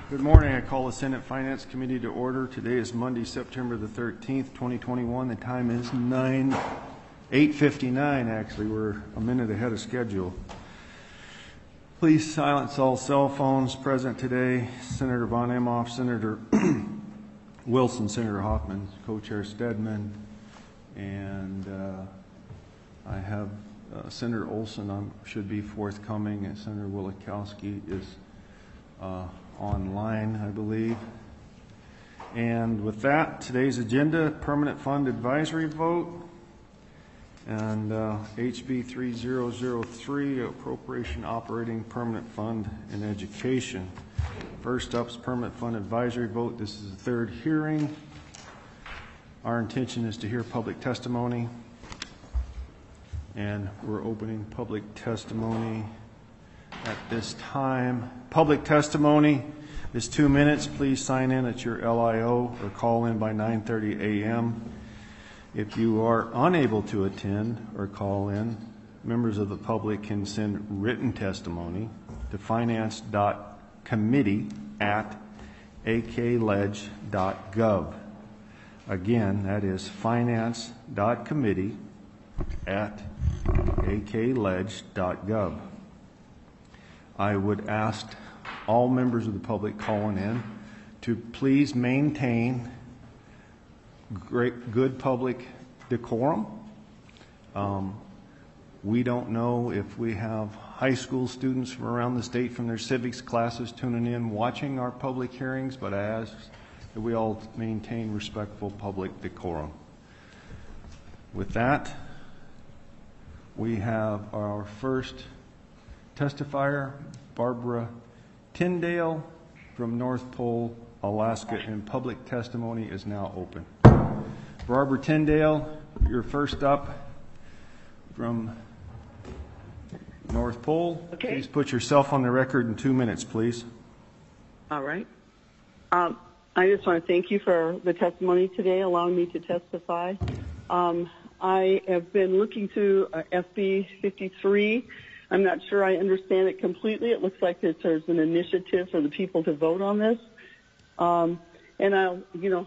Good morning. I call the Senate Finance Committee to order. Today is Monday, September the 13th, 2021. The time is 8:59 actually. We're a minute ahead of schedule. Please silence all cell phones present today. Senator Von Imhoff, Senator Wilson, Senator Hoffman, Co-Chair Stedman, and I have Senator Olson should be forthcoming, and Senator Wielechowski is online, I believe. And with that, today's agenda: permanent fund advisory vote, and HB 3003, appropriation operating permanent fund in education. First up is permanent fund advisory vote. This is the third hearing. Our intention is to hear public testimony, and we're opening public testimony at this time. Public testimony is 2 minutes. Please sign in at your LIO or call in by 9:30 a.m. If you are unable to attend or call in, members of the public can send written testimony to finance.committee@akledge.gov. Again, that is finance.committee@akledge.gov. I would ask all members of the public calling in to please maintain good public decorum. We don't know if we have high school students from around the state from their civics classes tuning in watching our public hearings, but I ask that we all maintain respectful public decorum. With that, we have our first testifier, Barbara Tyndale from North Pole, Alaska, and public testimony is now open. Barbara Tyndale, you're first up from North Pole. Okay. Please put yourself on the record in 2 minutes, please. All right. I just want to thank you for the testimony today, allowing me to testify. I have been looking through SB 53. I'm not sure I understand it completely. It looks like there's an initiative for the people to vote on this. And I'll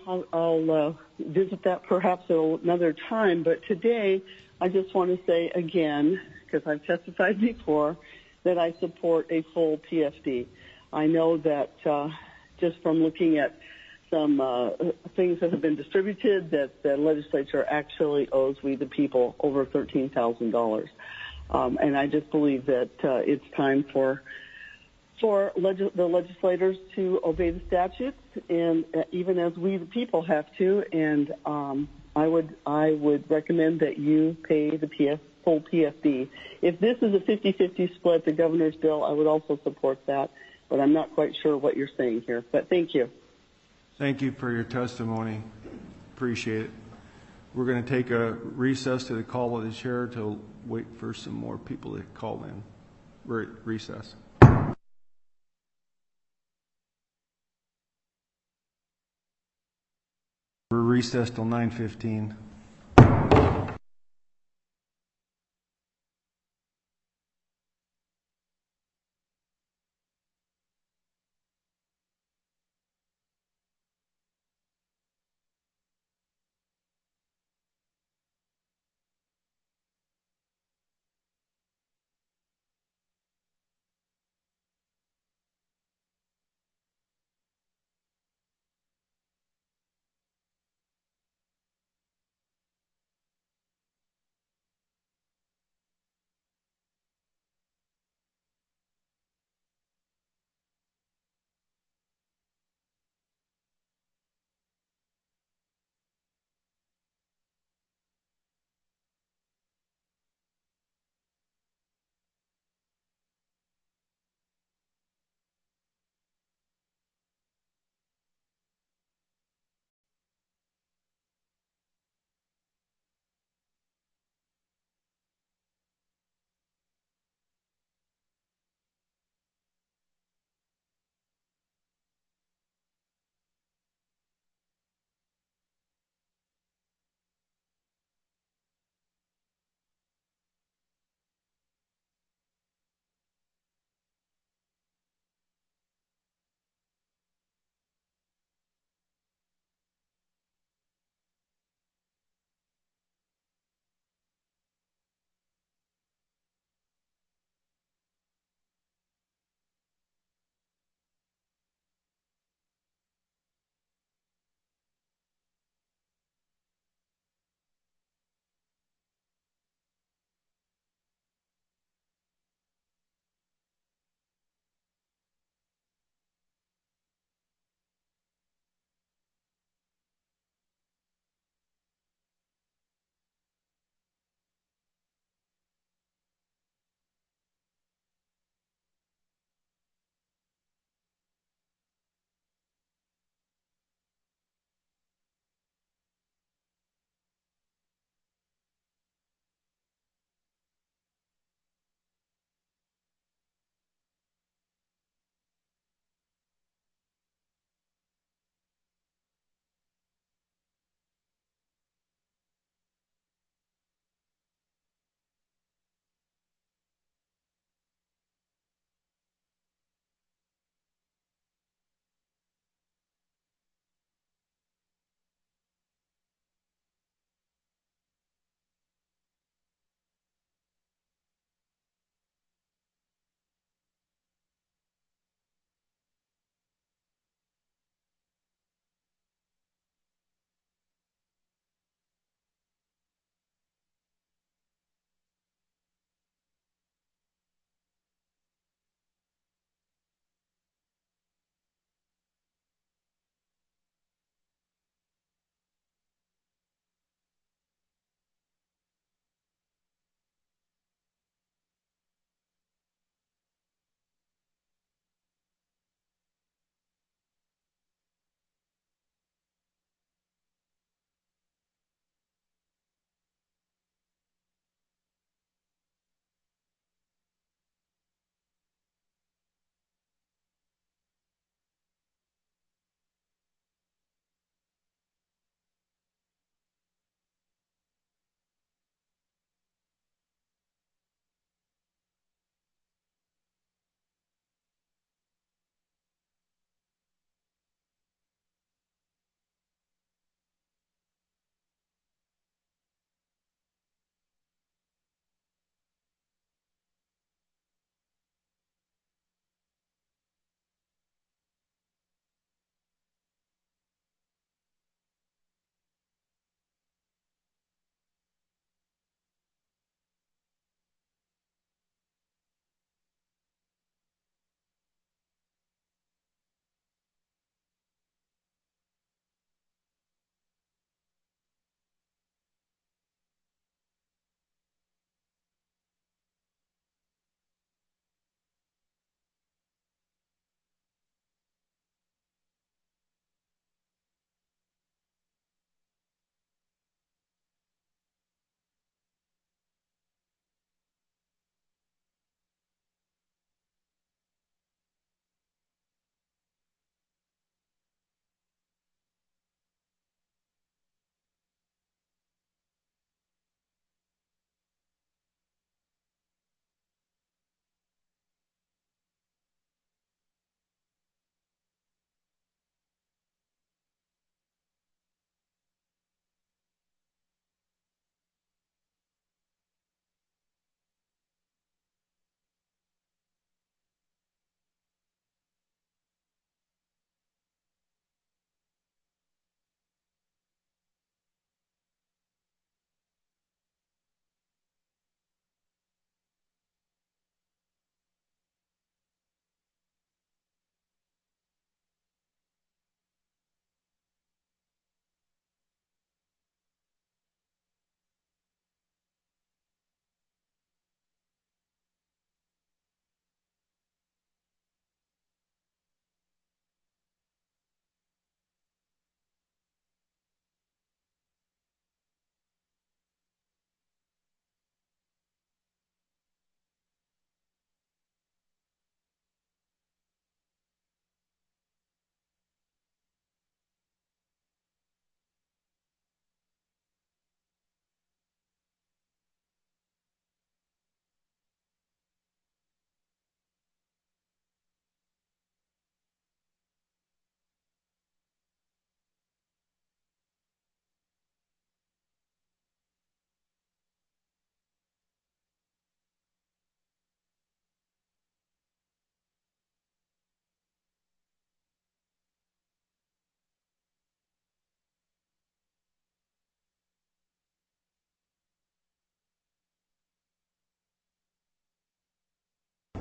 visit that perhaps at another time. But today, I just want to say again, because I've testified before, that I support a full PFD. I know that just from looking at some things that have been distributed, that the legislature actually owes we the people over $13,000. And I just believe that it's time for the legislators to obey the statutes, and even as we the people have to. And I would recommend that you pay the full PFD. If this is a 50-50 split, the governor's bill, I would also support that. But I'm not quite sure what you're saying here. But thank you. Thank you for your testimony. Appreciate it. We're going to take a recess to the call of the chair to wait for some more people to call in. We're at recess. We're recessed till 9:15.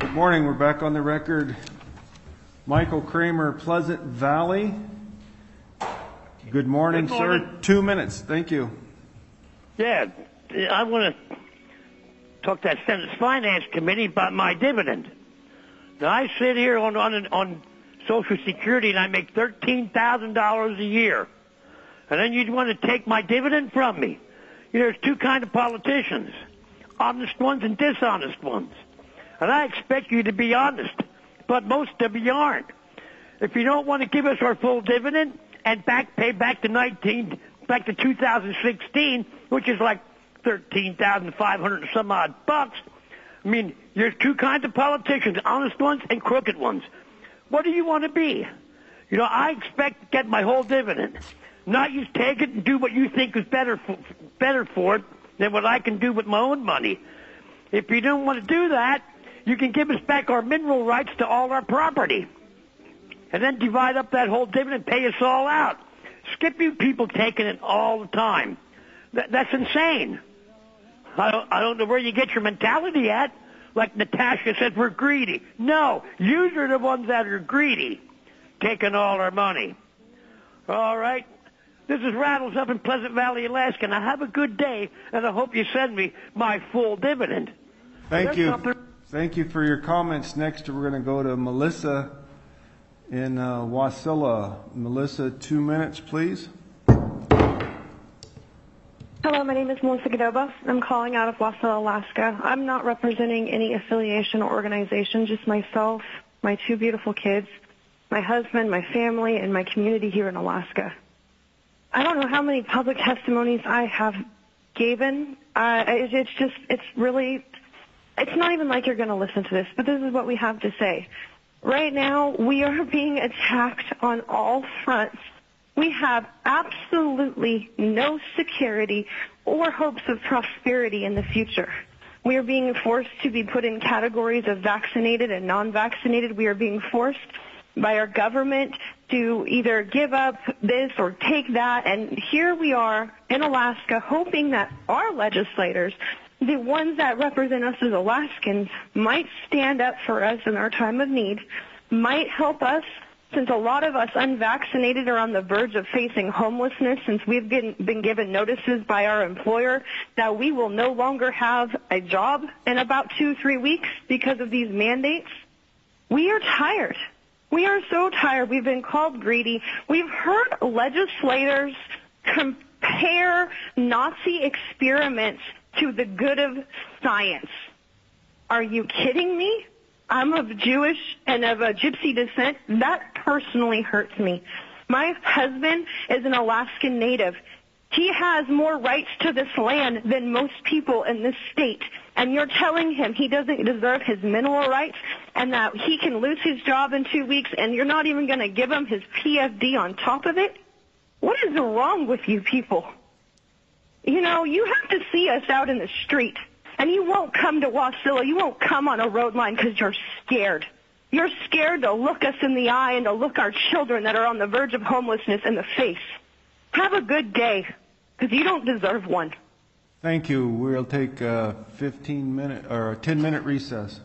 Morning, we're back on the record. Michael Kramer, Pleasant Valley. Good morning, Good morning. sir. 2 minutes. Thank you. Yeah, I want to talk to that Senate Finance Committee about my dividend. Now, I sit here on Social Security and I make $13,000 a year. And then you'd want to take my dividend from me. You know, there's two kinds of politicians, honest ones and dishonest ones. And I expect you to be honest, but most of you aren't. If you don't want to give us our full dividend and pay back to 2016, which is like 13,500 and some odd bucks. I mean, there's two kinds of politicians, honest ones and crooked ones. What do you want to be? You know, I expect to get my whole dividend. Not you take it and do what you think is better for it than what I can do with my own money. If you don't want to do that, you can give us back our mineral rights to all our property. And then divide up that whole dividend, pay us all out. Skip you people taking it all the time. That's insane. I don't know where you get your mentality at. Like Natasha said, we're greedy. No, you are the ones that are greedy, taking all our money. All right? This is Rattles up in Pleasant Valley, Alaska. Now have a good day, and I hope you send me my full dividend. Thank you. Thank you for your comments. Next, we're going to go to Melissa in Wasilla. Melissa, 2 minutes, please. Hello, my name is Melissa Godoba. I'm calling out of Wasilla, Alaska. I'm not representing any affiliation or organization, just myself, my two beautiful kids, my husband, my family, and my community here in Alaska. I don't know how many public testimonies I have given. It's not even like you're going to listen to this, but this is what we have to say. Right now, we are being attacked on all fronts. We have absolutely no security or hopes of prosperity in the future. We are being forced to be put in categories of vaccinated and non-vaccinated. We are being forced by our government to either give up this or take that. And here we are in Alaska hoping that our legislators, the ones that represent us as Alaskans, might stand up for us in our time of need, might help us, since a lot of us unvaccinated are on the verge of facing homelessness, since we've been given notices by our employer that we will no longer have a job in about 2-3 weeks because of these mandates. We are tired. We are so tired. We've been called greedy. We've heard legislators compare Nazi experiments to the good of science. Are you kidding me? I'm of Jewish and of a Gypsy descent. That personally hurts me. My husband is an Alaskan native. He has more rights to this land than most people in this state. And you're telling him he doesn't deserve his mineral rights and that he can lose his job in 2 weeks, and you're not even going to give him his PFD on top of it? What is wrong with you people? You know, you have to see us out in the street. And you won't come to Wasilla. You won't come on a road line because you're scared. You're scared to look us in the eye and to look our children that are on the verge of homelessness in the face. Have a good day, because you don't deserve one. Thank you. We'll take a 10-minute recess.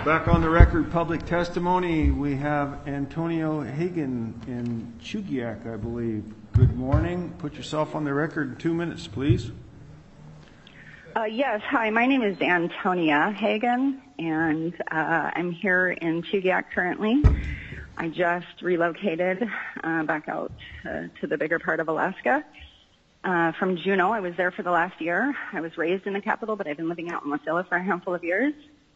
Back on the record, public testimony. We have Antonio Hagan in Chugiak, I believe. Good morning. Put yourself on the record in 2 minutes, please. Yes, hi, my name is Antonia Hagan, and I'm here in Chugiak currently. I just relocated back out to the bigger part of Alaska. From Juneau, I was there for the last year. I was raised in the capital, but I've been living out in Wasilla for a handful of years.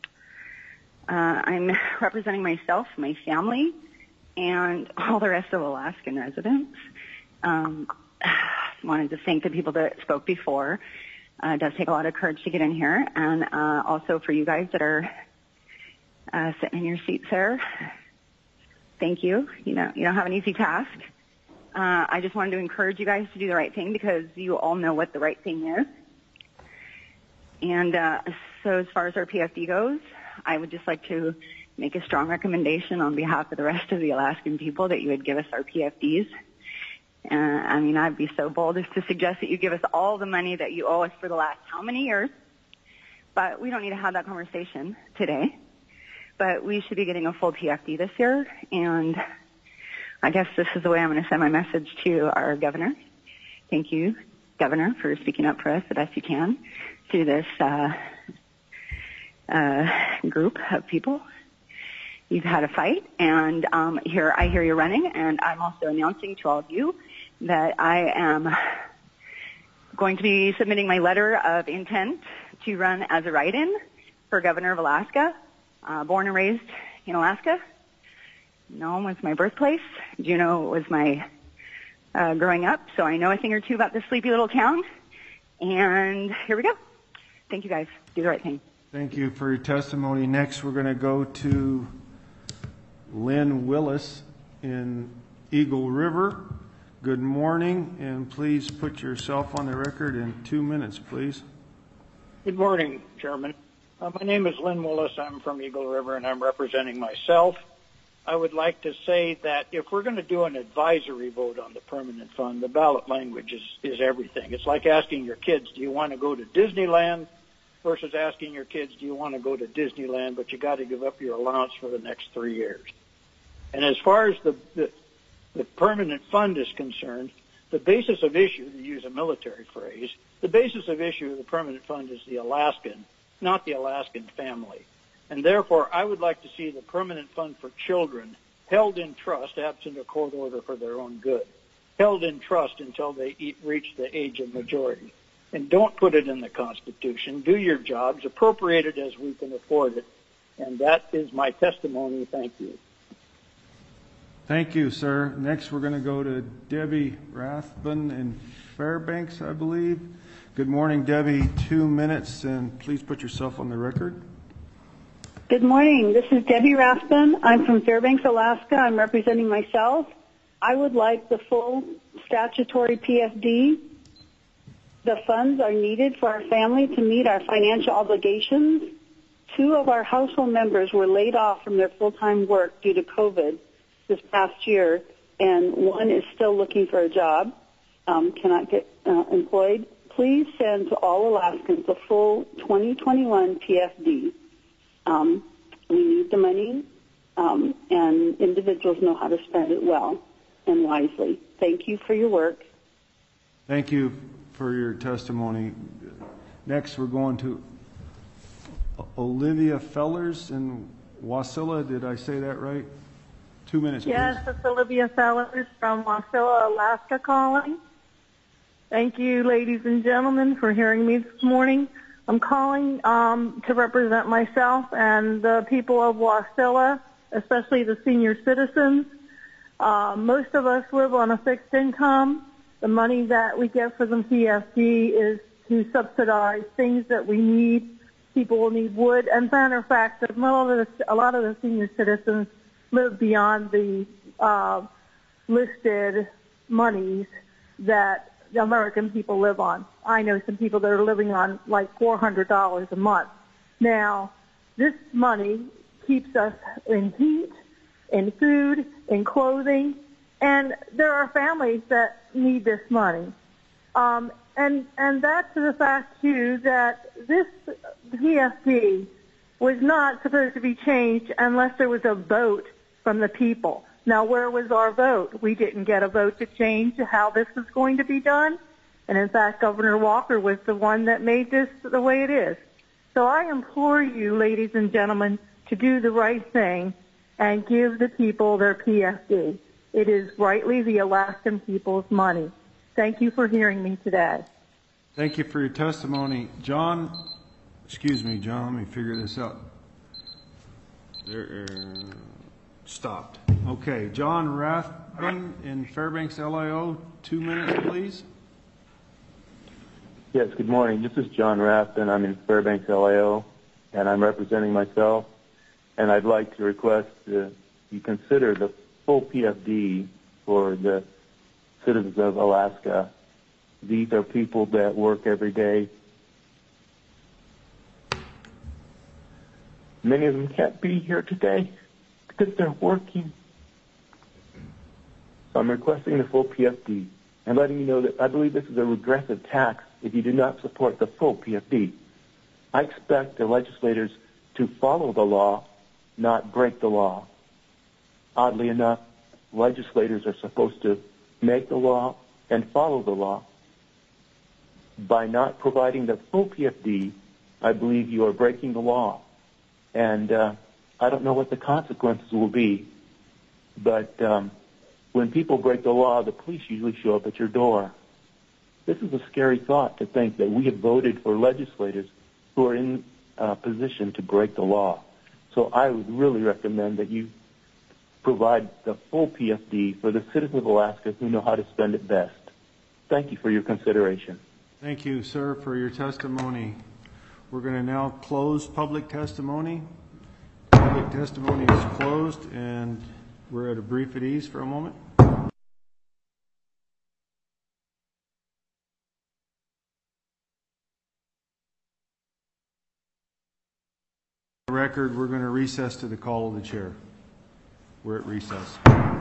I'm representing myself, my family, and all the rest of Alaskan residents. Wanted to thank the people that spoke before. It does take a lot of courage to get in here, and also for you guys that are sitting in your seats there. Thank you. You don't have an easy task. I just wanted to encourage you guys to do the right thing because you all know what the right thing is. And so as far as our PFD goes, I would just like to make a strong recommendation on behalf of the rest of the Alaskan people that you would give us our PFDs. I'd be so bold as to suggest that you give us all the money that you owe us for the last how many years. But we don't need to have that conversation today. But we should be getting a full PFD this year. And I guess this is the way I'm going to send my message to our governor. Thank you, Governor, for speaking up for us the best you can through this group of people. You've had a fight, and I hear you running, and I'm also announcing to all of you that I am going to be submitting my letter of intent to run as a write-in for Governor of Alaska. Born and raised in Alaska. Nome was my birthplace. Juneau was my growing up, so I know a thing or two about this sleepy little town. And here we go. Thank you, guys. Do the right thing. Thank you for your testimony. Next, we're going to go to Lynn Willis in Eagle River. Good morning, and please put yourself on the record in 2 minutes, please. Good morning, Chairman. My name is Lynn Willis. I'm from Eagle River, and I'm representing myself. I would like to say that if we're going to do an advisory vote on the permanent fund, the ballot language is everything. It's like asking your kids, do you want to go to Disneyland, versus asking your kids, do you want to go to Disneyland, but you got to give up your allowance for the next 3 years. And as far as the permanent fund is concerned, the basis of issue, to use a military phrase, the basis of issue of the permanent fund is the Alaskan, not the Alaskan family. And therefore, I would like to see the permanent fund for children held in trust, absent a court order for their own good, held in trust until they reach the age of majority. And don't put it in the Constitution. Do your jobs, appropriate it as we can afford it. And that is my testimony. Thank you. Thank you, sir. Next, we're going to go to Debbie Rathbun in Fairbanks, I believe. Good morning, Debbie. 2 minutes, and please put yourself on the record. Good morning. This is Debbie Rathbun. I'm from Fairbanks, Alaska. I'm representing myself. I would like the full statutory PFD. The funds are needed for our family to meet our financial obligations. 2 of our household members were laid off from their full-time work due to COVID this past year, and 1 is still looking for a job, cannot get employed. Please send to all Alaskans the full 2021 PFD. We need the money, and individuals know how to spend it well and wisely. Thank you for your work. Thank you for your testimony. Next, we're going to Olivia Fellers in Wasilla. Did I say that right? 2 minutes, please. Yes, it's Olivia Fellers from Wasilla, Alaska calling. Thank you, ladies and gentlemen, for hearing me this morning. I'm calling to represent myself and the people of Wasilla, especially the senior citizens. Most of us live on a fixed income. The money that we get for the PFD is to subsidize things that we need. People will need wood. And matter of fact, a lot of the senior citizens live beyond the listed monies that the American people live on. I know some people that are living on like $400 a month. Now, this money keeps us in heat, in food, in clothing, and there are families that need this money. And that's the fact, too, that this PFD was not supposed to be changed unless there was a vote from the people. Now, where was our vote? We didn't get a vote to change how this was going to be done. And in fact, Governor Walker was the one that made this the way it is. So I implore you, ladies and gentlemen, to do the right thing and give the people their PFD. It is rightly the Alaskan people's money. Thank you for hearing me today. Thank you for your testimony. John, excuse me, John, let me figure this out. Stopped. Okay, John Rathbun in Fairbanks, LIO, 2 minutes, please. Yes, good morning. This is John Rathbun. I'm in Fairbanks, LIO, and I'm representing myself. And I'd like to request that you consider the full PFD for the citizens of Alaska. These are people that work every day. Many of them can't be here today because they're working. So I'm requesting the full PFD and letting you know that I believe this is a regressive tax if you do not support the full PFD. I expect the legislators to follow the law, not break the law. Oddly enough, legislators are supposed to make the law and follow the law. By not providing the full PFD, I believe you are breaking the law. And I don't know what the consequences will be, but when people break the law, the police usually show up at your door. This is a scary thought to think that we have voted for legislators who are in a position to break the law. So I would really recommend that you provide the full PFD for the citizens of Alaska who know how to spend it best. Thank you for your consideration. Thank you, sir, for your testimony. We're going to now close public testimony. Public testimony is closed, and we're at a brief at ease for a moment. For the record, we're going to recess to the call of the chair. We're at recess.